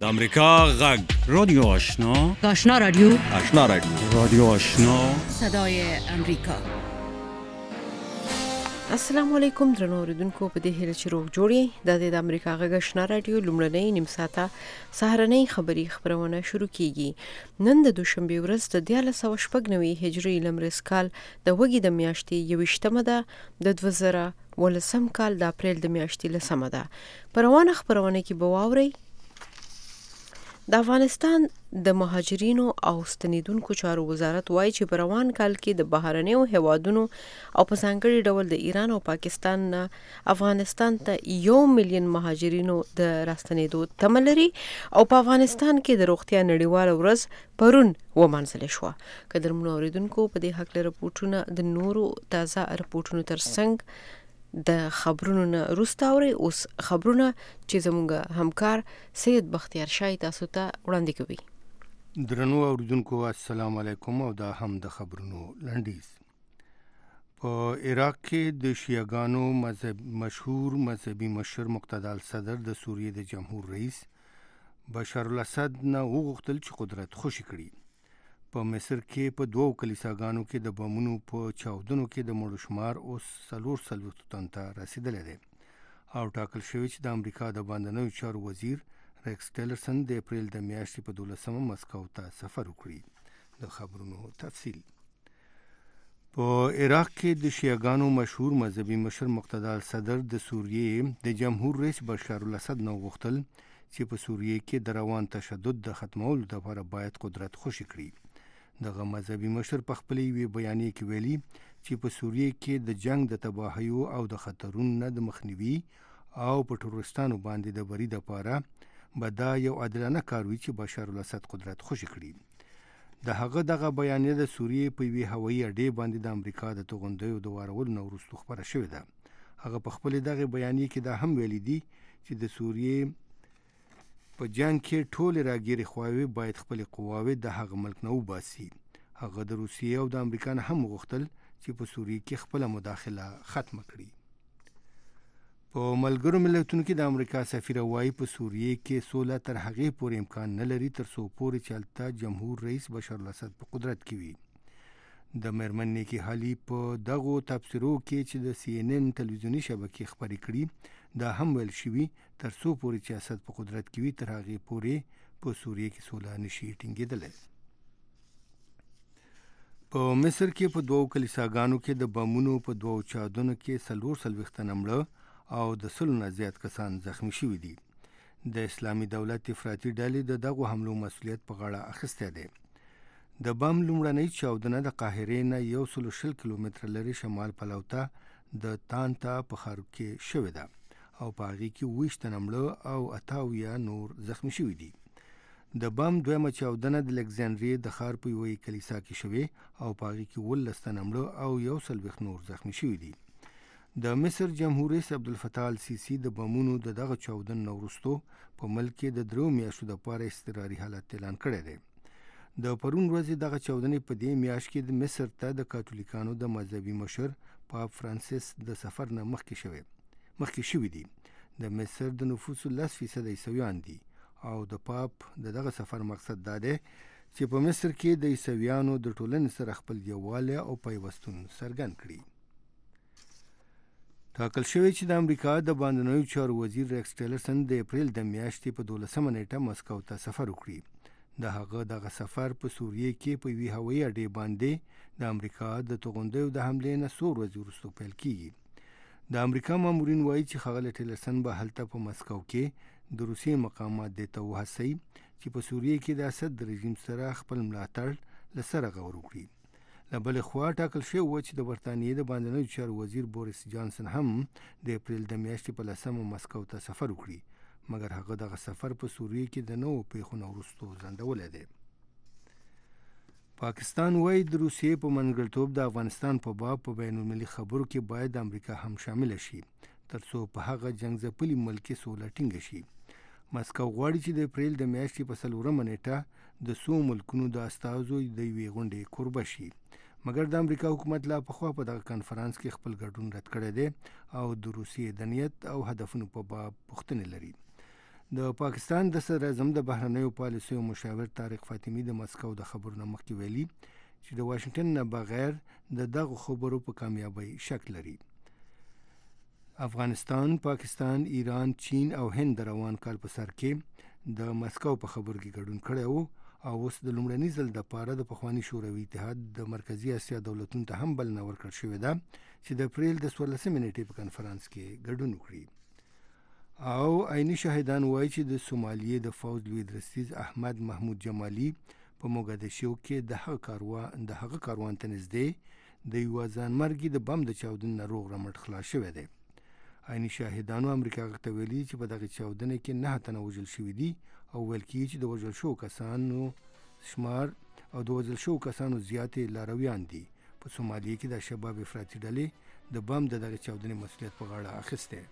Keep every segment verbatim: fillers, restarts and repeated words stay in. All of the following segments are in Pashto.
د امریکا غږ رادیو آشنا آشنا رادیو آشنا رادیو رادیو آشنا صدای امریکا. السلام علیکم درنو اوریدونکو، په دې هیله چې روغ جوړی د د امریکا غږ آشنا رادیو لومړنۍ نیم ساعته سهارنۍ خبری خبرونه شروع کیږي. نن د دوشنبه ورځ د دیارلس سوه شپږ نوي هجري لمریز کال د وګړي د میاشتې یویشتمه ده د دوه زره ولسم کال د اپریل د میاشتې لسمه ده. په روانه خبرونه کې به واورئ د افغانستان د مهاجرینو او ستنیدونکو چارو وزارت وایي چې په روان کال کې د بهرنیو هیوادونو او په ځانګړي ډول د ایران او پاکستان نه افغانستان ته یو میلیون مهاجرینو د راستنیدو تمه لري او په افغانستان کې د روغتیا نړیواله ورځ پرون ومانځل شوه. که درمنو اوریدونکو په دې هکله رپورټونه د نورو تازه رپورټونو ترڅنګ د خبرونو نه وروسته اورئ. اوس خبرونه چې زموږ همکار سید بختیار شاه تاسو ته وړاندې کوي. درنو اوریدونکو السلام علیکم او دا هم د خبرونو لنډیز. په عراق کې د شیعاګانو مذهب مشهور مذهبي مشر مقتدى الصدر د سوریې د جمهور رئیس بشار الاسد نه وغوښتل چې قدرت خوشي کړي. په مصر کې په دوو کلیساګانو کې د بمونو په چاودنو کې د مړو شمار اوس څلور څلوېښتو تن ته رسیدلی دی او ټاکل شوی چې د امریکا د باندنیو چارو وزیر ریکس ټیلرسن د اپریل د میاشتې په دولسمه مسکو ته سفر وکړي. د خبرونو تفصیل. په عراق کې د شیعاګانو مشهور مذهبي مشر مقتدى الصدر د سوریې د جمهور رئیس بشار الاسد نه وغوښتل چې په سوریې کې د روان تشدد د ختمولو لپاره باید قدرت خوشي کړي. دغه مذهبي مشر په خپلې یوې بیانیې کې ویلي چې په سوریې کې د جنگ د تباهیو او د خطرونو نه د مخنیوي او په ټروریستانو باندې د بري لپاره به دا یو عادلانه کار وي چې بشار الاسد قدرت خوشي کړي. د هغه دغه بیانیه د سوریې په یوې هوایي اډې باندې د امریکا د توغندیو د وارولو نه وروسته خپره شوې ده. هغه په خپلې دغه بیانیې کې دا هم ویلي دي چې د سوریې په جنگ کې ټولې راګیرې خواوې باید خپلې قواوې د هغه ملک نه وباسي. هغه د روسیې او د امریکا نه هم وغوښتل چې په سوریې کې خپله مداخله ختمه کړي. په ملګرو ملتونو کې د امریکا سفیره وایي په سوریې کې سوله تر هغې پورې امکان نه لري تر څو پورې چې هلته جمهور رئیس بشار الاسد په قدرت کې وي. د میرمن نیکي هالي په دغو تبصرو کې چې د سی ان ان تلویزیوني شبکې خپرې کړي دا هم ویل شوي تر څو پورې چې اسد په قدرت کې وي تر هغې پورې په سوریې کې سوله نشي ټینګېدلی. په مصر کې په دوو کلیساګانو کې د بمونو په دوو چاودنو کې څلور څلوېښت تنه مړه او د سلو نه زیات کسان زخمي شوي دي. د اسلامي دولت افراطي ډلې د دغو حملو مسؤلیت په غاړه اخیستی دی. د بم لومړنۍ چاودنه د قاهرې نه یو سلو شل کیلومتره لرې شمال پلو ته د تانتا په ښار کې شوې ده او په هغې کې اوویشت تنه مړه او اته اویا نور زخمي شوي دي. د بم دویمه چاودنه د الکساندریې د ښار په یوې کلیسا کې شوې او په هغې کې اوولس تنه مړه او یو څلوېښت نور زخمي شوي دي. د مصر جمهور رئیس عبدالفتاح السیسي د بمونو د دغه چاودنې نه وروستو په ملک کې د دریو میاشتو دپاره اضطراري حالت اعلان کړی دی. د پرون ورځې دغه چاودنې په دې میاشت کې د مصر ته د کاتولیکانو د مذهبي مشر پاپ فرانسیس د سفر نه مخکې شوی مخکې شوي دي. د مصر د نفوسو لس فیصده عیسویان دي او د پاپ د دغه سفر مقصد دا دی چې په مصر کې د عیسویانو د ټولنې سره خپل یووالی او پیوستون څرګند کړي. ټاکل شوی چې د امریکا د باندنیو چارو وزیر ریکس ټیلرسن د اپریل د میاشتې په دولسمه نیټه مسکو ته سفر وکړي. د هغه دغه سفر په سوریې کې په یوې هوایي اډې باندې د امریکا د توغندیو د حملې نه څو ورځې وروسته پیل کیږي. د امریکا مامورین وایي چې ښاغلی ټیلرسن به هلته په مسکو کې د روسیې مقامات دې ته وهڅوي چې په سوریې کې د اسد د رژیم سره خپل ملاتړ له سره غور وکړي. له بلې خوا ټاکل شوی و چې د برطانیې د باندنیو چارو وزیر بوریس جانسن هم د اپریل د میاشتې په لسمه مسکو ته سفر وکړي، مګر هغه دغه سفر په سوریې کې د نوو پیښو نه وروستو ځنډولی دی. پاکستان وایي د روسیې په منځګړیتوب د افغانستان په باب په بین المللي خبرو کې باید د امریکا هم شامله شي تر څو په هغه جنګ ځپلي ملک کې سوله ټینګه شي. مسکو غواړي چې د اپریل د میاشتې په څلورمه نیټه د څو ملکونو د استازو د یوې غونډې کوربه شي، مګر د امریکا حکومت لا پخوا په دغه کنفرانس کې خپل ګډون رد کړی دی او د روسیې د نیت او هدفونو په باب پوښتنې لري. د پاکستان د صدر اعظم د بهرنیو پالیسیو مشاور طارق فاطمی د مسکو د خبرونو مخکې ویلي چې د واشنگټن نه بغیر د دغه خبرو په کامیابی شک لري. افغانستان، پاکستان، ایران، چین او هند روان کال په سر کې د مسکو په خبرو کې ګډون کړی وو او اوس د لومړني ځل د پاره د پخواني شوروي اتحاد د مرکزی اسیا دولتونو ته هم بلنه ورکړل شوې ده چې د اپریل د څوارلسمې نیټې په کنفرانس کې ګډون وکړي. او عیني شاهدان وایي چې د سومالیې د فوج لوی درستیز احمد محمود جمالي په موګدیشو کې د هغه کاروان د هغه کاروان ته نږدې د یو ځانمرګي د بم د چاودنې نه روغ رمټ خلاص شوی دی. عیني شاهدانو امریکا ته ویلي چې په دغه چاودنې کې نه تنه وژل شوي دي او ویل کېږي چې د وژل شوو کسانو شمار او د وژل شوو کسانو زیاتې لارویان دي. په سومالیې کې د شباب افراطي ډلې د بم د دغه چاودنې مسؤلیت په غاړه اخیستی.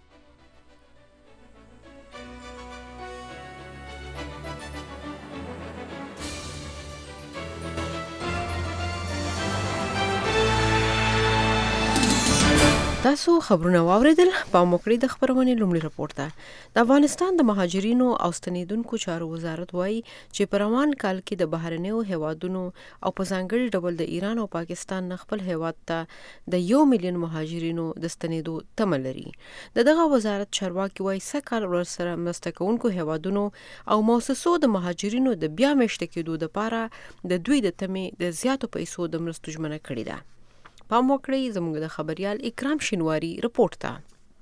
تاسو خبرونه واوریدل. په موکړی د خبرونه لومړی راپور ده. د افغانستان د مهاجرینو او ستنیدونکو چارو وزارت وایي چې په روان کال کې د بهرنیو هیوادونو او په ځانګړي ډول د ایران او پاکستان نه خپل هیواد ته د یو میلیون مهاجرینو د ستنیدو تمه لري. د دغه وزارت چارواکي وایي سکهال ورسره مرسته کوونکو هیوادونو او مؤسسو د مهاجرینو د بیا مېشته کېدو لپاره د دوی د تمې د زیاتو پیسو د مرستو ژمنه کړې ده. په موکړی زموږ د خبريال اکرام شینواری رپورت ته.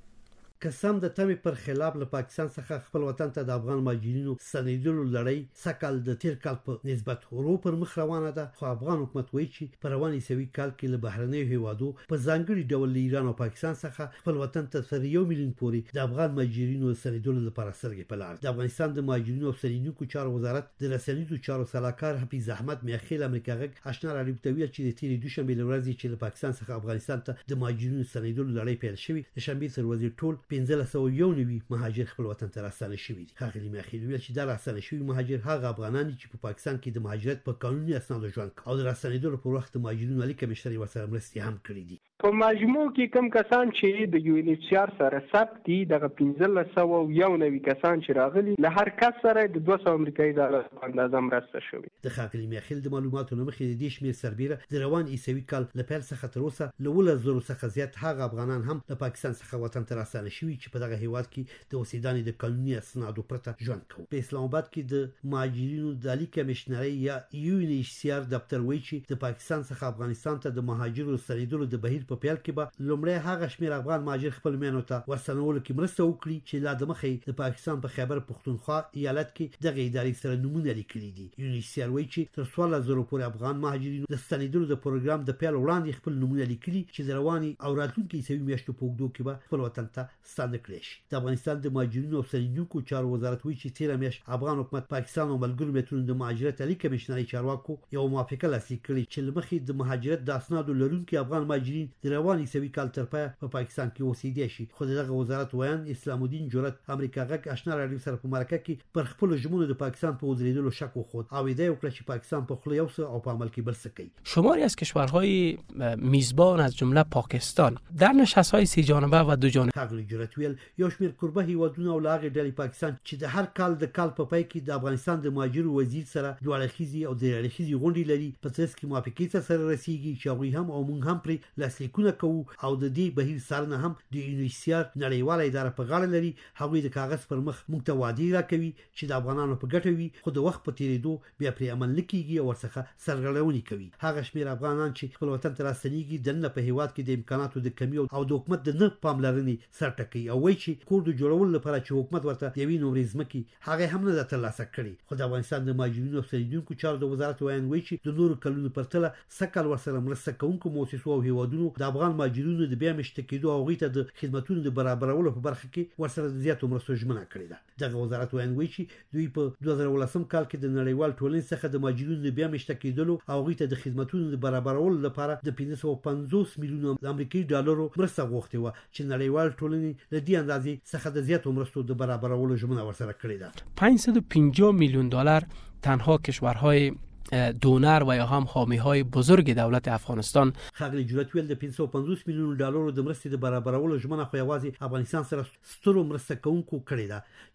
قسم د تمې پر خلاف له پاکستان څخه خپل وطن ته د افغان مهاجرینو ستنیدلو لړۍ سکهال د تیر کال په نسبت ورو پر مخ روانه ده. خو افغان حکومت وایي چې په روان عیسوي کال کې له بهرنیو هیوادو په ځانګړي ډول ایران او پاکستان څخه خپل وطن ته تر یو میلیون پورې د افغان مهاجرینو ستنیدلو لپاره سرګې په لار. د افغانستان د مهاجرینو او ستنیدونکو چارو وزارت د رسنیزو چارو سلاکار حفیظ احمد میاخیل امریکا غږ آشنا راډیو ته ویل چې د تیر دوشنبه ورځې چې له پاکستان څخه افغانستان ته د مهاجرینو ستنیدلو لړۍ پیل شوې، د شنبه تر ورځې ټول پنځه سوه یو نوي مهاجر خپل وطن ته راستنه شوي دي. ښاغلي میاخیل ویل چې دا راستنه شوي مهاجر هغه افغانان دي چې په پاکستان کې د مهاجرت په قانوني اسنادو ژوند او د راستنېدلو پر وخت د مهاجرینو عالی کمشنر ورسره مرستې هم کړې دي. په مجموع کې کم کسان چې د یو ان ایچ سی آر سره ثبت دي دغه پنځه سوه یو نوي کسان چې راغلي له هر کس سره د دوه سوه امریکایي ډالر په اندازه مرسته شوې. د ښاغلي میاخیل د معلوماتو له مخې د دې شمېر سربیره د روان عیسوي کال له پیل څخه تر اوسه له اوولس زرو څخه زیات هغه افغانان هم له پاکستان څخه وطن ته راستانه شوي چې په دغه هیواد کې د اوسېدنې د قانوني اسنادو پرته ژوند کوي. په اسلام آباد کې د مهاجرینو د عالی کمشنرۍ یا یو ان ایچ سی آر دفتر وایي چې د پاکستان څخه افغانستان ته د مهاجرو ستنېدلو د بهیر په پیل کې به لومړی هغه شمېر افغان مهاجر خپل مېنو ته ورستنولو کې مرسته وکړي چې لا د مخې د پاکستان په خیبر پښتونخوا ایالت کې دغه ادارې سره نومونه لیکلي دي. یو ان ایچ سی آر وایي چې تر څوارلس زرو پورې افغان مهاجرینو د ستنېدلو د پروګرام د پیل وړاندې خپل نومونه لیکلي چې د رواني او راتلونکي عیسوي میاشتو په اوږدو کې به خپل وطن ته ستانه کړی شي. د افغانستان د مهاجرینو او ستنېدونکو چارو وزارت وایي چې تېره میاشت افغان حکومت پاکستان او ملګرو ملتونو د مهاجرت عالی کمشنرۍ چارواکو یو موافقه لاسلیک کړې چې له مخې د مهاجرت د اسنادو لرونکي افغان مهاجرین د روان عیسوي کال تر پایه په پاکستان کې اوسېدای شي. خو دغه وزارت ویان اسلام الدین جرأت امریکا غږ آشنا راډیو سره په مرکه کې پر خپل ژمنو د پاکستان په وزیدلو شک وخورد او ادعا وکړه چې پاکستان په خله یو څه او په عمل کې بل څه کوي. شماری از کشورهای میزبان از جمله پاکستان در نشست‌های سی جانبه و دو جانبه ښاغلي جرأت ویل یو شمېر کوربه هیوادونه او لاغې ډلې پاکستان چې د هر کال د کال په پای کې د افغانستان د مهاجرو وزیر سره دوه اړخیزې او درې اړخیزې غونډې لري په ترڅ کې موافقې ته سره رسیږي چې هغوی هم او موږ هم پرې لاسلیکونه کوو او د دې بهیر څارنه هم د یو ان ایچ سی آر نړیواله اداره په غاړه لري. هغوی د کاغذ پر مخ موږ ته وعدې راکوي چې د افغانانو په ګټه وي خو د وخت په تېرېدو بیا پرې عمل نه کېږي او ورڅخه سرغړونې کوي. هغه شمېر افغانان چې خپل وطن ته راستنېږي دننه په هیواد کې د امکاناتو د کمي او د حکومت د نه پاملرنې سر ټکوي او وایي چې کور د جوړولو لپاره چې حکومت ورته یوې نمرې ځمکې هغه هم نه ده ترلاسه کړې. خو د افغانستان د مهاجرینو او ستنېدونکو چارو د وزارت ویان وایي چې د نورو کلونو پرتله سږ ورسره مرسته کوونکو مؤسسو او هیوادونو د افغان مهاجرینو د بیا مېشته کېدو او هغوی ته د خدمتونو د برابرولو په برخه کې ورسره د زیاتو مرستو ژمنه کړې ده. دغه وزارت ویان وایي چې دوی په دوه زره اوولسم کال کې د نړیوال ټولنې څخه د مهاجرینو د بیا مېشته کېدلو او هغوی ته د خدمتونو د برابرولو لپاره د پنځه سوه پنځوس میلیونو امریکایي ډالرو مرسته غوښتې وه چې نړیوال ټولنې له دې اندازې څخه د زیاتو مرستو د برابرولو ژمنه ورسره کړې ده. پانصد و پنجاه میلیون دلار تنها کشورهای دونر و یا هم حامی های بزرگ دولت افغانستان. ښاغلي جرأت ویل د پنځه سوه پنځوس میلیونو ډالرو د مرستې د برابرولو ژمنه خو یوازې افغانستان سره سترو مرسته کوونکو کړې ده چې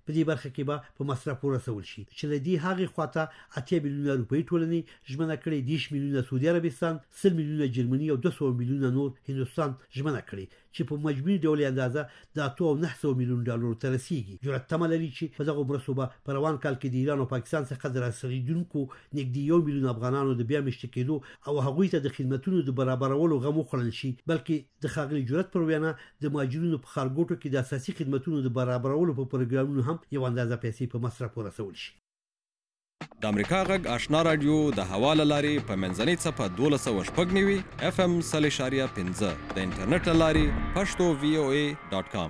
په دې برخه کې به په مصرف ورسول شي چې لدی هغه خواته اته میلیونه روپۍ ټولنې ژمنه کړې دیش میلیونه سعودي عربستان سل میلیونه جرمني او دوه سوه میلیونه نور هندستان ژمنه کړې چې په مجموعي ډول اندازه د اته او نه سوه میلیون ډالر ته رسیدي جرأت تمه لري چې په دغه مرستو به په روان کال کې د ایران او پاکستان څخه د رسیدونکو نږدې یو میلیون افغانانو د بیا مشت کېدو او هغوی ته د خدماتو د برابرولو غو وخوړل شي بلکې د خاغلی جرأت پر وینا د مهاجرینو په خارګوټو کې د اساسي خدماتو د برابرولو په پروګرامونو هم یو اندازه پیسې په مصرف ورسول شي. د امریکا غږ آشنا رادیو د حواله لاري په منځنۍ صفه دولس سوه شپږ نوي اف ام صلی شاریه پنځه د انټرنیټ لاري پښتو وی او ای ډاټ کام.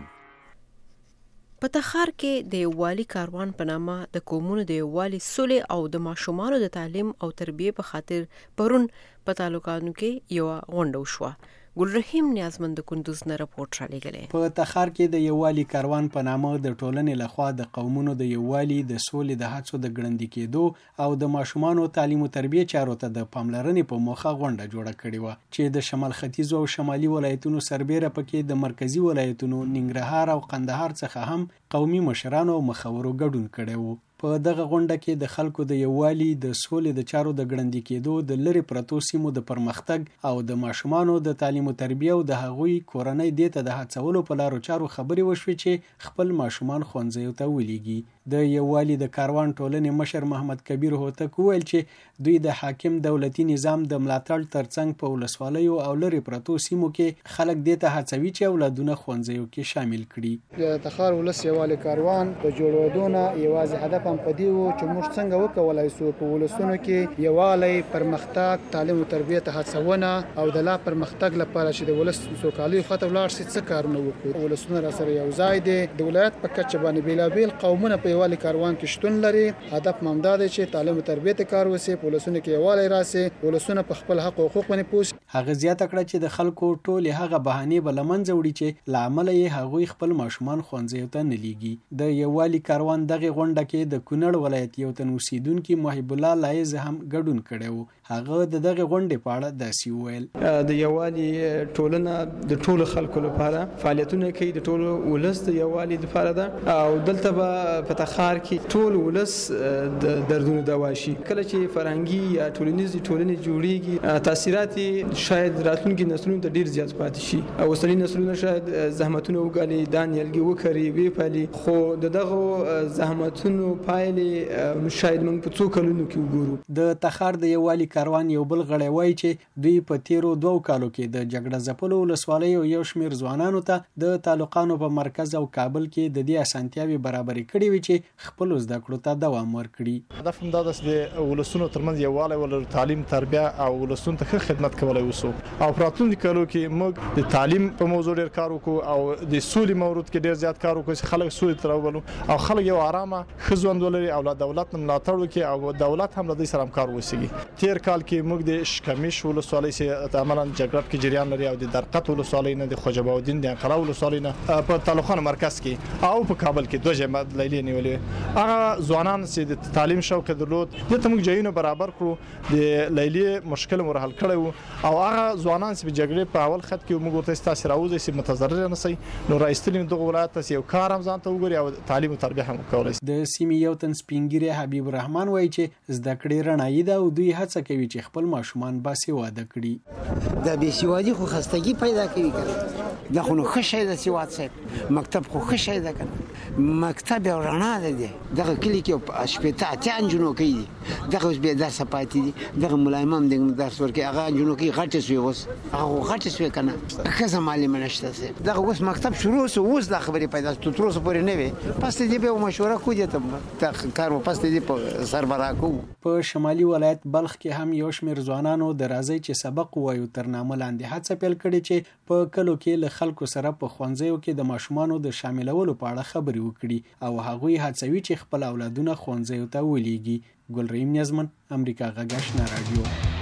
په تخار کې د یووالي کاروان په نامه د قومونو د یووالي سولې او د ماشومانو د تعلیم او تربیه په خاطر پرون په تعلقاتو کې یو غونډه وشوه. ګلرحیم نیازمند کندوز نه راپورټ را لګلې. په تخار کې د یووالي کاروان په نامه د ټولنې لخوا د قومونو د یووالي د سولې د هڅو د ګړندې کېدو او د ماشومانو تعلیم او تربیه چارو ته د پاملرنې په موخه غونډه جوړه کړې و چې د شمال ختیځ او شمالي ولایتونو سربېره پکې د مرکزی ولایتونو ننګرهار او قندهار څخه هم قومي مشرانو او مخورو ګډون کړي وو. په دغه غونډه کې د خلکو د یووالي د سولې د چارو د ګړندې کېدو د لری پرتو سیمو د پرمختګ او د ماشومانو د تعلیم او تربیه او د هغوی کورنۍ د ته د هڅولو په لارو چارو خبرې وشوې چې خپل ماشومان ښوونځیو ته ولېږي. د یووالي د کاروان ټولنې مشر محمد کبیر هوتک وویل چې دوی د حاکم دولتي نظام د ملاتړ ترڅنګ په ولسوالیو او لری پرتو سیمو کې خلک د ته هڅوي چې اولادونه ښوونځیو کې شامل کړي. د تخار ولس یووالي کاروان په جوړودونه یوازې هدف هم پدې وو چې موږ څنګه وکولای شو په ولسونو کې یووالي پرمختګ تعلیم او تربیه ته هڅونه او د لا پرمختګ لپاره چې د ولس سوکالي خاطر لاړ شي څه کارونه وکړو. ولسونه را سره یو ځای دي د ولایت په کچه باندې بیلابیل قومونه په یووالي کاروان کې شتون لري. هدف ممداد چې تعلیم او تربیه ته کار وسی په ولسونو کې یووالي راسي ولسونه په خپل حق او حقوق باندې پوس. هغه زیاته کړه چې د خلکو ټول هغه بهانه بلمنځ وړي چې لامل یې هغوی خپل ماشومان ښوونځیو ته نه لیږي. د یووالي کاروان دغه غونډه کې د کونړ ولایت یو تن اوسیدونکو محب الله لایز هم ګډون کړو. هغه د دغه غونډې په اړه داسې وویل. د یووالي ټولنه د ټولو خلکو لپاره فعالیتونه کوي د ټولو ولس د یووالي لپاره ده او دلته به په تخار کې ټول ولس د دردونو دوا شي. کله چې فرهنګي یا ټولنیزې ټولنې جوړیږي تاثیرات شاید راتلونکي نسلونو ته ډیر زیات پاتې شي او اوسنی نسلونه شاید زحمتونه وګالي دا نیالګي وکړي وی پالي خو دغه زحمتونو پایلې شاید موږ په څو کلونو کې وګورو. د تخار د یووالي کاروان یو بل غړی وایي چې دوی په تیرو دوو کالو کې د جګړه ځپلو ولسوالۍ او یو شمېر ځوانانو ته د تعلقاتو په مرکز او کابل کې د دې اسانتیاوي برابرې کړې وي چې خپل زده کړو ته دوام ورکړي. هدف هم دا ده چې ولسونو ترمنځ یووالی ولرو تعلیم تربیه او ولسونو ته ښه خدمت کولای وسو او راتلونکي کالو کې موږ د تعلیم په موضوع ډېر کار وکړو او د سولې مورد کې ډېر زیات کار وکړو چې خلک سولې ته راوبلو او خلک یو آرامه ښه ژوند ولري او له دولت نه ملاتړ وکړي او دولت هم له دوی سره همکار وسیږي. تیر کال کې موږ د شکمیش ولسوالۍ سره عملاً جګړه کې جریان لري او د درقت ولسوالۍ نه د خوجباودین د انقلاب ولسوالۍ نه په تعلقاتو مرکز کې او په کابل کې دوه جمع لیلې نیولې. هغه ځوانان چې د تعلیم شوق درلود د تمګ جایونو برابر کړو د لیلې مشکل مرحل کړو او هغه ځوانان چې جګړې په اول خط کې موږ ورته تاسو راوځي چې متضرر نه سي نو راځتلین دغه ولایت ته یو کار هم ځان ته وګوري او تعلیم او تربیه هم کولای. د سیمې یو تن سپینګری حبیب الرحمن وایي چې زده کړې رڼایي ده او دوی هڅه کوي چې خپل ماشومان باسواده کړي. د بېسوادي خو خستګي پیدا کوي کړه دا خو نو ښه شی د سواد صاحب مکتب خو ښه شی ده کنه مکتب یو رڼا ده دی دغه کلی کې شپېته اتیا انجونو کوي دغه اوس به درس پاتې دي دغه ملایمم د درس ورکې هغه انجونو کې غټ شوی اوس هغه غټ شوی کنه ښځه معلم نشته صاحب دغه اوس مکتب شروع سو اوس د خبرې پیدا ستو تر اوسه پورې نه وي پس دې به مشوره کوي ته کار پس دې په سربرا کو. په شمالي ولایت بلخ کې هم یو شمېر ځوانانو د راځي چې سبق وایو تر نامه لاندې هڅه پیل کړې چې په کلو کې له خلکو سره په ښوونځیو کې د ماشومانو د شاملولو په اړه خبرې وکړي او هغوی هڅوي چې خپل اولادونه ښوونځیو ته ولېږي. ګلرحیم نیازمن امریکا غږ آشنا رادیو.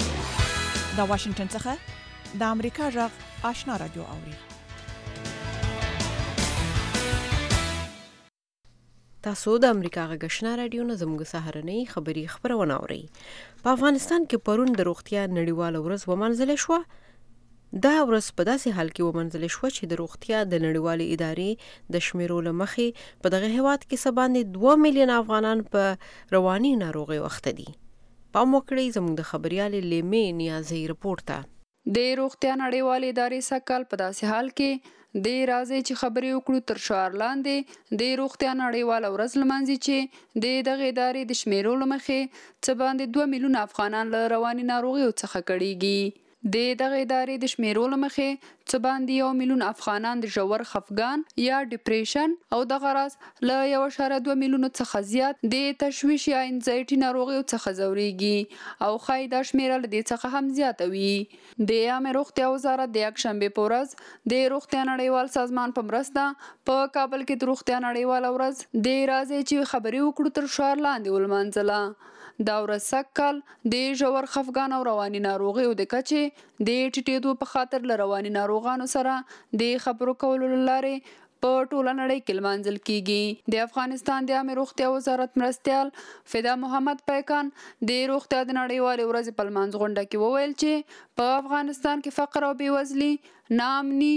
د واشنگټن څخه د امریکا غږ آشنا رادیو اوري. تاسو د امریکا غږ آشنا رادیو نه زموږ سهارنۍ خبری خبرونه اورئ. په افغانستان کې پرون د روغتیا نړیواله ورځ ومنځل شوه. دا ورځ په داسې حال کې ومنځل شوه چې د روغتیا د نړیوالې ادارې د شمیرو له مخې په دغه هیواد کې څه باندې دوه میلیون افغانان په رواني ناروغۍ اخته دي. پام وکړئ زموږ د خبريالې لیمې نیازي رپورټ ته. د روغتیا نړیوالې ادارې سکهال په داسې حال کې د راځي چې خبرې وکړو تر شعار لاندې د روغتیا نړیواله ورځ لمانځي چې د دغه ادارې د شمیرو له مخې څه باندې دوه میلیون افغانان له رواني ناروغیو څخه کړيږي. د دغه ادارې د شمیرو له مخې څه باندې یو میلیون افغانان د ژور خفګان یا ډیپریشن او د غرض له یو اشاریه دوه میلیونو څخه زیات د تشویش یا انزایټي ناروغیو څخه ځوريږي او خای د شمیره له دې څخه هم زیاته وي. د عامه روغتیا وزارت د یکشنبه په ورځ د روغتیا نړیوال سازمان په مرسته په کابل کې د روغتیا نړیوال ورځ د راځي چې خبرې وکړو تر شعار لاندې ولمانځله. دا ورځ سکهال د ژور خفګان او رواني ناروغیو د کچې د ټیټېدو په خاطر له رواني ناروغانو سره د خبرو کولو لارې په ټوله نړۍ کې لمانځل کیږي. د افغانستان د عامه روغتیا وزارت مرستیال فدا محمد پیکان د روغتیا د نړیوالې ورځې په لمانځ غونډه کې وویل چې په افغانستان کې فقر او بېوزلي، ناامني،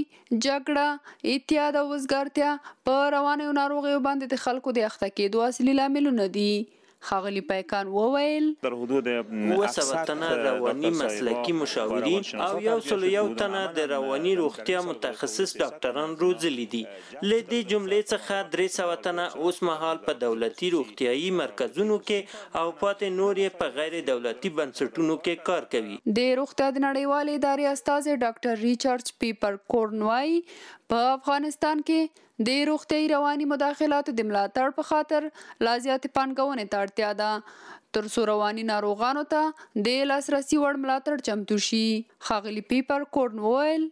جګړه، اعتیاد او وزګارتیا په رواني ناروغیو باندې د خلکو د اخته کېدو اصلي لاملونه دي. خاغلی پیکان وویل در حدود اوه تنه رواني مسلکی مشاورین او یو سل یو تنه د رواني روغتیا متخصص ډاکټران روزلي دي. له دې جملې څخه درې سوه تنه اوس مهال په دولتي روغتیايي مرکزونو کې او پاتې نور یې په غیر دولتي بنسټونو کې کار کوي. د روغتیا د نړیوالې ادارې استازي ډاکټر ریچارډ پیپر کورنوای په افغانستان کې د روغتیايي رواني مداخلاتو د ملاتړ په خاطر لا زیاتې پانګونې ته اړتیا ده تر څو رواني ناروغانو ته د لاسرسي وړ ملاتړ چمتو شي. ښاغلي پیپر کورنوایل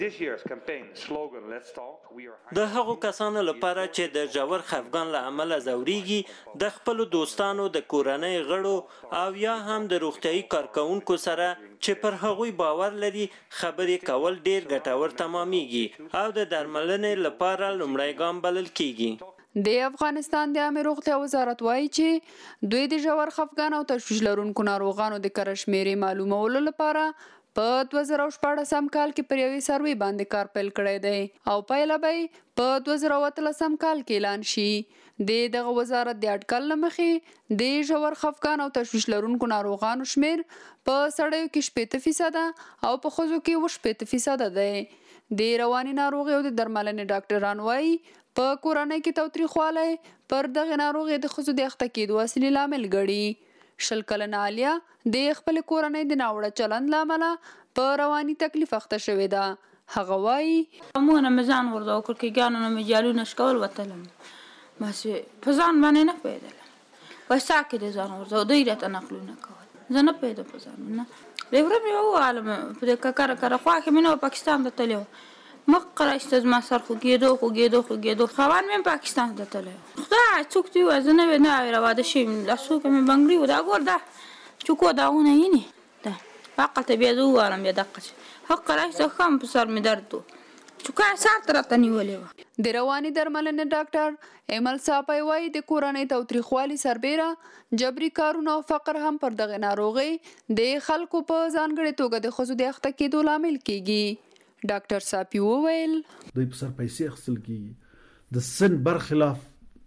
د هغو کسانو لپاره چې د ژور خفګان له امله ځوريږي د خپل دوستانو د کورنۍ غړو او یا هم د روغتیايي کارکونکو سره چې پر هغوی باور لري خبرې کول ډیر ګټور تمامېږي او د درملنې لپاره لومړی ګام بلل کیږي. د افغانستان د عامه روغتیا وزارت وایي چې دوی د ژور خفګان او تشویش لرونکو ناروغانو د کره شمیرې معلومولو لپاره په دوه زره شپاړسم کال کې پر یوې سروې باندې کار پیل کړی دی او پایله به په دوه زره اتلسم کال کې اعلان شي. د دغه وزارت د اټکل له مخې د ژور خفګان او تشویش لرونکو ناروغانو شمیر په سړیو کې شپېته فیصده او په ښځو کې اووه شپېته فیصده دی. د رواني ناروغیو د درملنې ډاکټران وایي په کورنۍ کې تاوتریخوالی پر دغه ناروغۍ د ښځو د اخته کېدو اصلي لامل ګڼي. شل کلنه عالیه د خپل کورنۍ د ناوړه چلند له امله په رواني تکلیف اخته شوې ده. هغه وایي موږ نه ځان ورته وکړ کې ګانو نه مجالونه شکول وتلم بس په ځان باندې نه پیدل وسا کې د ځان ورته دوی راته نقلونه کول زه نه پیدا په ځان نه د ورم یو عالم په کار کار خو کې منو پاکستان ته تلو مقره استاذ ما سر خو کېدو خو کېدو خو کېدو خوان مې پاکستان ته تلو خدای څوک دی وزنه و نه راوده شي لاسو کې مې بنگړي و دا ګور دا چوکو داونه یې نه فقط بیا زوارم بیا دقه حق راځه خام په سر مې درد چوکا سات راته نیولې و. د رواني درملنې ډاکټر ایمل صاحب وایي د کورنۍ تاوتریخوالي سربېره جبري کارونه او فقر هم پر دغه ناروغي د خلکو په ځانګړې توګه د ښځو د اخته کېدو لامل کیږي. ډاکټر صاحب وویل دوی په سر پیسې اخیستل کیږي د سن برخلاف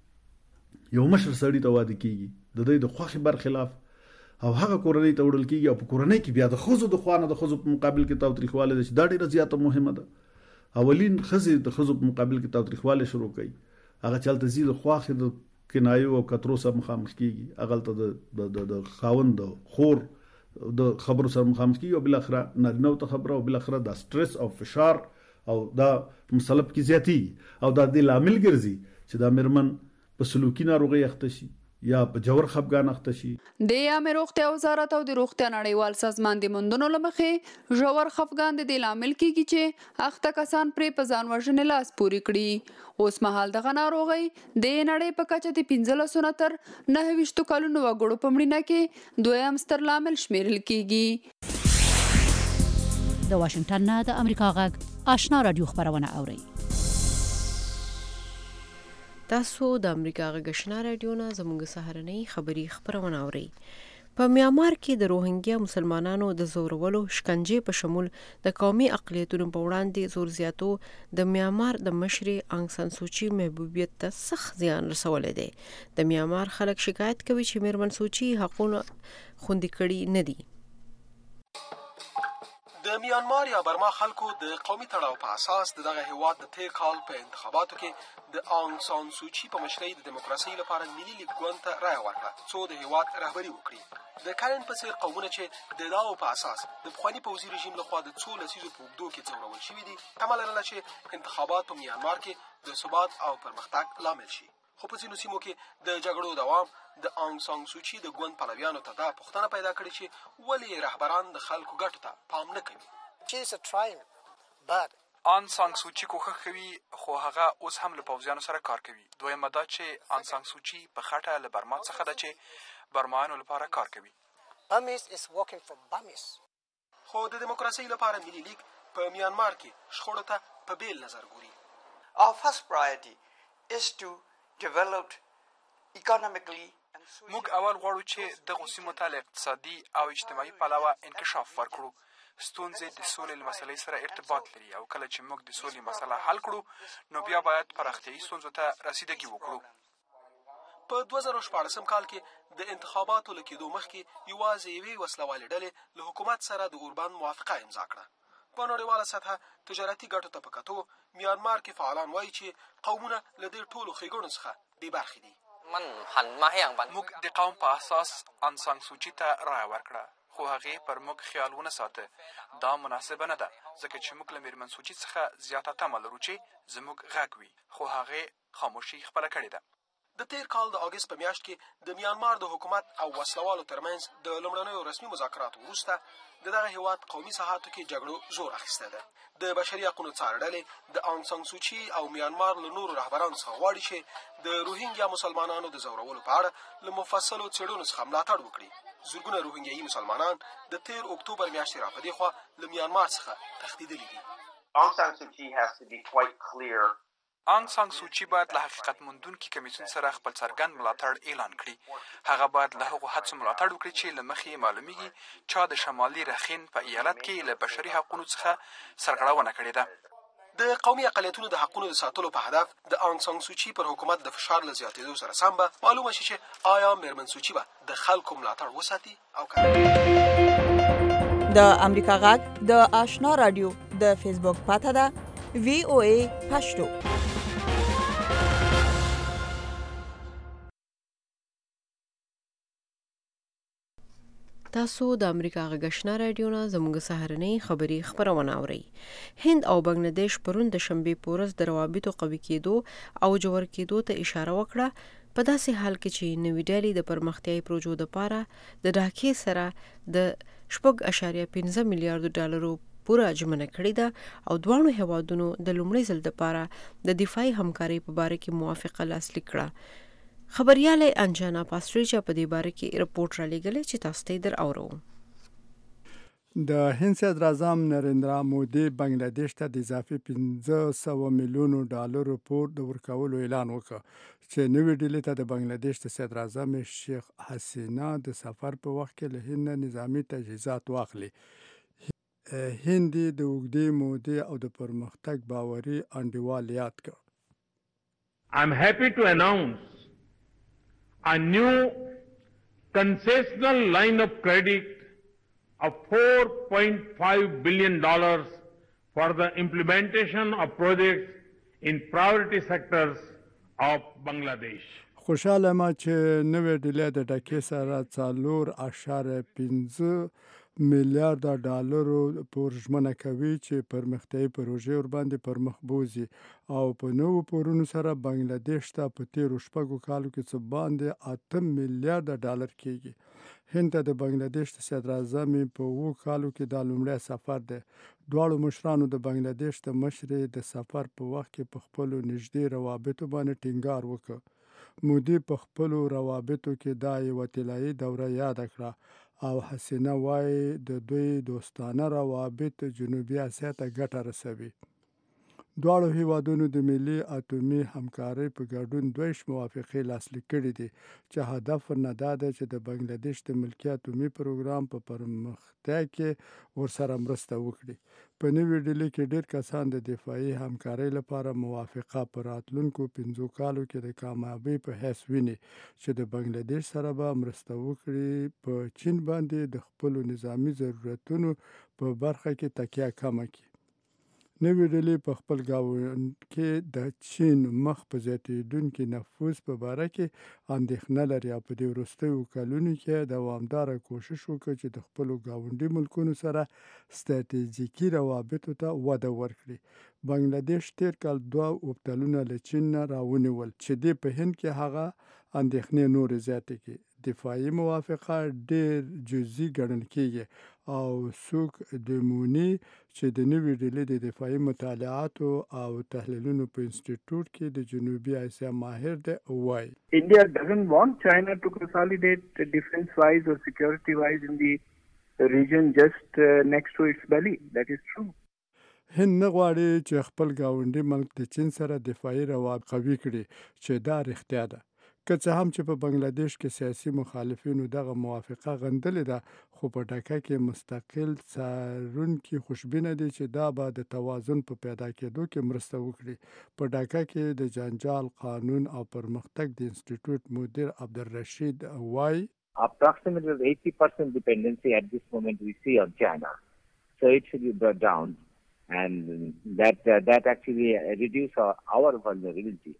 یو مشر سړی ته واده کیږي د دوی د خوښې برخلاف او هغه کورنۍ ته وړل کیږي او په کورنۍ کې بیا د ښځو د خوانه د ښځو په مقابل کې تاوتریخوالی ده چې دا ډېره زیاته مهمه ده. اولین ښځې د ښځو په مقابل کې تاوتریخوالی شروع کوي هغه چې هلته ځي د خواښې د کنایو او کترو سره مخامخ کیږي هغه هلته د خاوند د خور د خبرو سره مخامخ کیږي او بالاخره نارینهو ته خبره او بالاخره دا سټرس او فشار او دا مسلب کې زیاتېږي او دا د لامل ګرځي چې دا میرمن په سلوکي ناروغۍ اخته شي یا په جوړ خفګان اخته شي. د عامه روغتیا وزارت او د روغتیا نړیوال سازمان د موندنو لمخې جوړ خفګان د لامل کیږي چې اخته کسان پرې په ځان وژنې لاس پوري کړي. اوس مهال دغه ناروغي د نړۍ په کچه د پنځلسو نه تر نهه ویشتو کلونو وګړو په مړینه کې دویم ستر لامل شمیرل کیږي. د واشنگټن نه د امریکا غږ آشنا رادیو خبرونه اوري. تاسو د امریکا غږ آشنا رادیو نه زموږ سهارنۍ خبری خبرونه اورئ. په میانمار کې د روهینګیا مسلمانانو د زورولو شکنجې په شمول د قومي اقلیتونو په وړاندې زور زیاتو د میانمار د مشري انګ سان سوچي محبوبیت ته سخت زیان رسولی دی. د میانمار خلک شکایت کوي چې میرمن سوچي حقونه خوندي کړي نه دي. د میانمار یا برما خلکو د قومي تړاو په اساس د دغه هیواد د تیر کال په انتخاباتو کې د آنګ سان سوچي په مشرۍ د دیموکراسۍ لپاره ملي لیګ ګوند ته رایه ورکړه څو د هیواد رهبري وکړي. د کارن په څیر قومونه چې د داو په اساس د پخواني پوځي رژیم لخوا د څو لسیزو په اوږدو کې ځورول شوي دي تمه لرله چې انتخابات په میانمار کې د ثبات او پرمختګ لامل شي. خو په ځینو سیمو کې د جګړو دوام د آنګ سان سوچي د ګوند پلویانو ته دا پوښتنه پیدا کړې چې ولې رهبران د خلکو ګټو ته پام نه کوي. آن سانګ سوچي کوښښ کوي خو هغه اوس هم له پوځیانو سره کار کوي. دویمه دا چې آن سانګ سوچي په خټه له برما څخه ده چې برمایانو لپاره کار کوي. خو د دیموکراسۍ لپاره ملي لیګ په میانمار کې شخړو ته په بیل نظر ګوري. Our first priority is to develop economically. موږ اول غواړو چې دغو سیمو ته له اقتصادي او اجتماعي پلوه انکشاف ورکړو. ستونزې د سولې له مسلې سره ارتباط لري او کله چې موږ د سولې مسله حل کړو نو بیا باید پراختیایي ستونزو ته رسیدګي وکړو. په دوه زره شپاړسم کال کې د انتخاباتو له کېدو مخکې یوازې یوې وسلوالې ډلې له حکومت سره د اوربند موافقه امضا کړه. په نړیواله سطحه تجارتي ګټو ته په کتو میانمار کې فعالان وایي چې قومونه له دې ټولو ښېګڼو څخه بې برخې دي. موږ د قوم په اساس آن سانګ سوچي ته رایه ورکړه خو هغې پر موږ خیال ونه ساته. دا مناسبه نه ده ځکه چې موږ له میرمن سوچي څخه زیاته تمه لرو چې زموږ غږ وي خو هغې خاموشي خپله کړې ده. د تیر کال د اګست په میاشت کې د میانمار د حکومت او وسلوالو ترمنځ د لومړنیو رسمي مذاکراتو وروسته د دغه هیواد قومي ساحاتو کې جګړو زور اخیستی ده. د بشري حقونو څار ډلې د آنګ سان سوچي او میانمار له نورو رهبرانو څخه غواړي چې د روهینګیا مسلمانانو د ځورولو په اړه له مفصلو څېړنو څخه ملاتړ وکړي. زرګونه روهینګیایي مسلمانان د تیر اکتوبر میاشتې را په دې خوا له میانمار څخه تښتېدلي دي. Aung San Suu Kyi has to be quite clear. آنګ سانګ سوچي باید له حقیقت موندونکي کمیسیون سره خپل څرګند ملاتړ اعلان کړي. هغه باید له هغو هڅو ملاتړ وکړي چې له مخې معلومیږي چا د شمالي رخین په ایالت کې له بشري حقونو څخه سرغړونه کړې ده. د قومي اقلیتونو د حقونو د ساتلو په هدف د آنګ سانګ سوچي پر حکومت د فشار له زیاتېدو سره سم به معلومه شي چې آیا میرمن سوچي به د خلکو ملاتړ وساتي او که د امریکا غږ د آشنا رادیو د فیسبوک پاته ده وی او ای پښتو. تاسو د امریکا غږ آشنا رادیو نه زموږ سهارنۍ خبري خبرونه اورئ. هند او بنگلاديش پرون د شنبې په ورځ د روابطو قوي کېدو او جوړ کېدو ته اشاره وکړه په داسې حال کې چې نوې ډلې د پرمختیایي پروژو لپاره د ډاکې سره د شپږ اعشاریه پنځه میلیارډ ډالرو پوره ژمنه کړې ده او دواړو هیوادونو د لومړي ځل لپاره د دفاعي همکارۍ په باره کې موافقه لاسلیک کړه. خبرياله انجانا پاستریچا په دې باره کې رپورټ را لېږلی چې تاسو ته در اورو. د هند صدر اعظم نریندرا مودي بنگلاديش ته د اضافي پنځه سوه میلیونو ډالرو پور د ورکولو اعلان وکړ چې نوې ډیلې ته د بنگلاديش د صدر اعظم شیخ حسینا د سفر په وخت کې له هند نظامی تجهیزات واخلي. هند د اوږدې مودې او د پرمختګ باوري انډیوال یاد کړ. I'm happy to announce a new concessional line of credit of four point five billion dollars for the implementation of projects in priority sectors of Bangladesh. خوشاله ما چې نوې ډیلې د ډکې سره څلور اعشاریه پنځه میلیارډ ډالرو پور ژمنه کوي چې پرمختیایي پروژې ورباندې پرمخ بوځي او په نوو پورونو سره بنگلاديش ته په تیرو شپږو کالو کې څه باندې اته میلیارډ ډالر کېږي. هند ته د بنگلاديش د صدر اعظم په اوو کالو کې دا لومړی سفر دی. دواړو مشرانو د بنگلاديش د مشرې د سفر په وخت کې په خپلو نږدې روابطو باندې ټینګار وکړ. مودي په خپلو روابطو کې دا یوه طلایي دوره یاده کړه او حسینه وایي د دوی دوستانه روابط جنوبي اسیا ته ګټه رسوي. دواړو هیوادونو د ملي اټومي همکارۍ په ګډون دویش موافقې لاسلیک کړي دي چې هدف نه دا ده چې د بنگلاديش د ملکي اټومي پروګرام په پرمختیا کې ورسره مرسته وکړي. په نوې ډلې کې ډېر کسان د دفاعي همکارۍ لپاره موافقه په راتلونکو پنځو کالو کې د کامیابۍ په حیث ویني چې د بنگلاديش سره به مرسته وکړي په چین باندې د خپلو نظامي ضرورتونو په برخه کې تکیه کمه کړي. نوې ډلې په خپل ګاونډ کې د چین مخ په زیاتېدونکي نفوذ په باره کې اندېښنه لري او په دې وروستیو کلونو کې دوامداره کوشش وکړي چې د خپلو ګاونډي ملکونو سره ستراتیژیکي روابطو ته وده ورکړي. بنگلاديش تیر کال دوه اوبتلونه له چین نه راونیول چې دې په هند کې هغه اندېښنې نورې زیاتې کړي. دفاعي موافقه ډېر جزئي ګڼل کېږي او سوک دمونی چې د نوې ډلې د دفاعي مطالعاتو او تحلیلونو په انسټیټیوټ کې د جنوبي اسیا ماهر دی وایي India doesn't want China to consolidate defense wise or security wise in the region just uh, next to its belly. That is true. هند نه غواړي چې خپل ګاونډي ملک د چین سره دفاعي روابط قوي کړي چې دا رښتیا ده. که څه هم چې په بنگلاديش کې سیاسي مخالفینو دغه موافقه غندلې ده خو په ډاکا کې مستقل څارونکي خوشبینه دي چې دا به د توازن په پیدا کېدو کې مرسته وکړي. په ډاکا کې د جنجال قانون او پرمختګ د انسټیټیوټ مدیر عبدالرشید وایي Approximately eighty percent dependency at this moment we see on China. So it should be brought down and that uh, that actually reduce our, our vulnerability.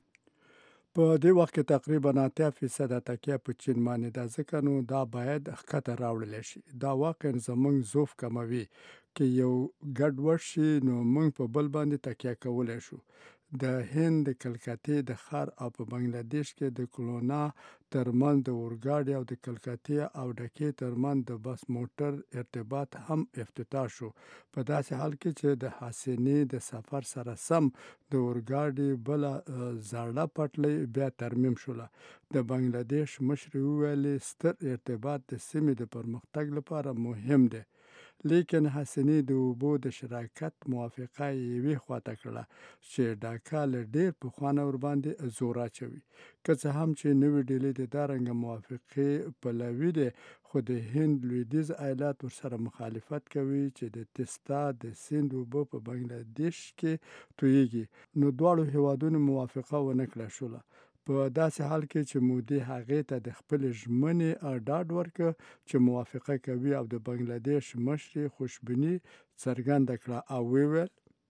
په دې وخت کې تقریبا اتیا فیصد تکیه په چین باندې ده ځکه نو دا باید ښکته راوړل شي. دا واقعا زموږ ضعف کموي که یو ګډ وشي نو موږ په بل باندې تکیه کولی شو. د هند د کلکتې د ښار او په بنگلاديش کې د کلونا ترمن د اورګاډي او د کلکتې او ډکې ترمن د بس موټر ارتباط هم افتتاح شو په داسې حال کې چې د حسینې د سفر سره سم د اورګاډي بل زړه پټلۍ بیا ترمیم شوله. د بنگلاديش مشر وویل ستر ارتباط د سیمې د پرمختګ لپاره مهم دی. لیکن حسینې د اوبو د شراکت موافقه یوې خواته کړله چې ډاکا له ډېر پخوانه ورباندې زور اچوي. که څه هم چې نوې ډلې د دارنګه موافقې پلوي دی خو د هند لویدیځ ایالات ورسره مخالفت کوي چې د تستا د سیند اوبه په بنگلاديش کې تویږي. نو دواړو هیوادونو موافقه ونه کړه شوله. په داسې حال کې چې مودي هغې ته د خپل ژمنې ډاډ ورکړ چې موافقه کوي او د بنگلاديش مشر خوشبیني څرګنده کړه او ویل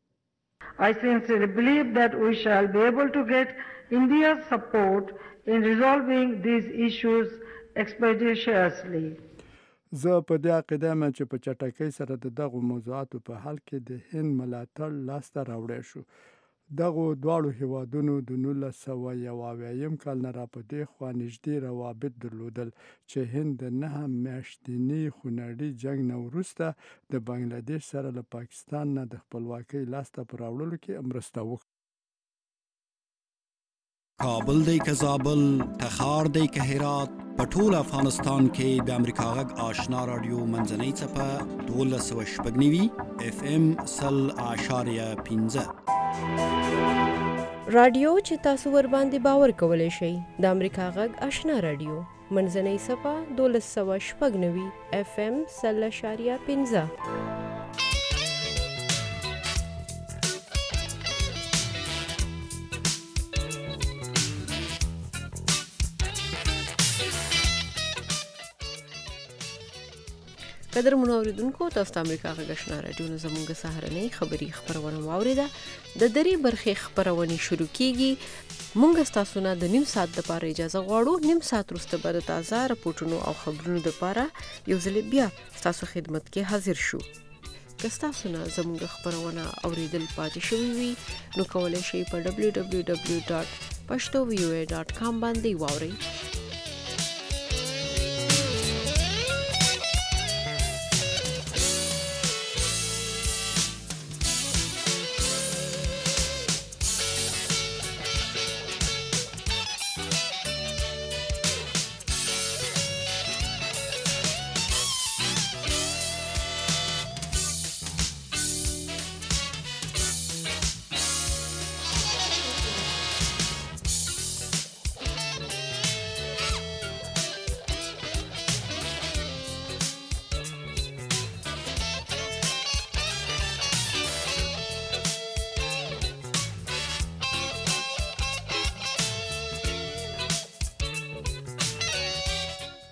I sincerely believe that we shall be able to get India's support in resolving these issues expeditiously. زه په دې عقیده یم چې په چټکۍ سره د دغو موضوعاتو په حل کې د هند ملاتړ لاسته راوړی شو. دغو دواړو هیوادونو د نولس سوه یو اویایم کال نه را په دې خوا نږدې روابط درلودل چې هند د نهه میاشتني خونړي جنګ نه وروسته د بنگلاديش سره له پاکستان نه د خپلواکۍ لاسته په راوړلو کې مرسته وکړه. کابل دی که زابل، تخار دی که هرات، په ټول افغانستان کې د امریکا غږ آشنا رادیو منځنۍ څپه دولس سوه شپږ نوي اف ام سل اعشاریه پنځه رادیو چې تاسو ور باندې باور کولای شئ د امریکا غږ آشنا رادیو منځنۍ څپه دولس سوه شپږ نوي اف ام سل اعشاریه پنځه. قدر منوریدونکو تاسو ته امریکا غږ آشنا رادیو نه زموږ سهارنۍ خبري خبرونه واوریده. د درې برخې خبرونه شروع کیږي. مونږ تاسو نه د نیم ساعت لپاره اجازه غواړو. نیم ساعت وروسته به د تازه راپورټونو او خبرونو لپاره یو ځل بیا تاسو خدمت کې حاضر شو. که تاسو نه زموږ خبرونه اوریدل پاتې شوي وي نو کولای شئ په دبلیو دبلیو دبلیو ډاټ پښتو وی او ای ډاټ کام باندې واورئ.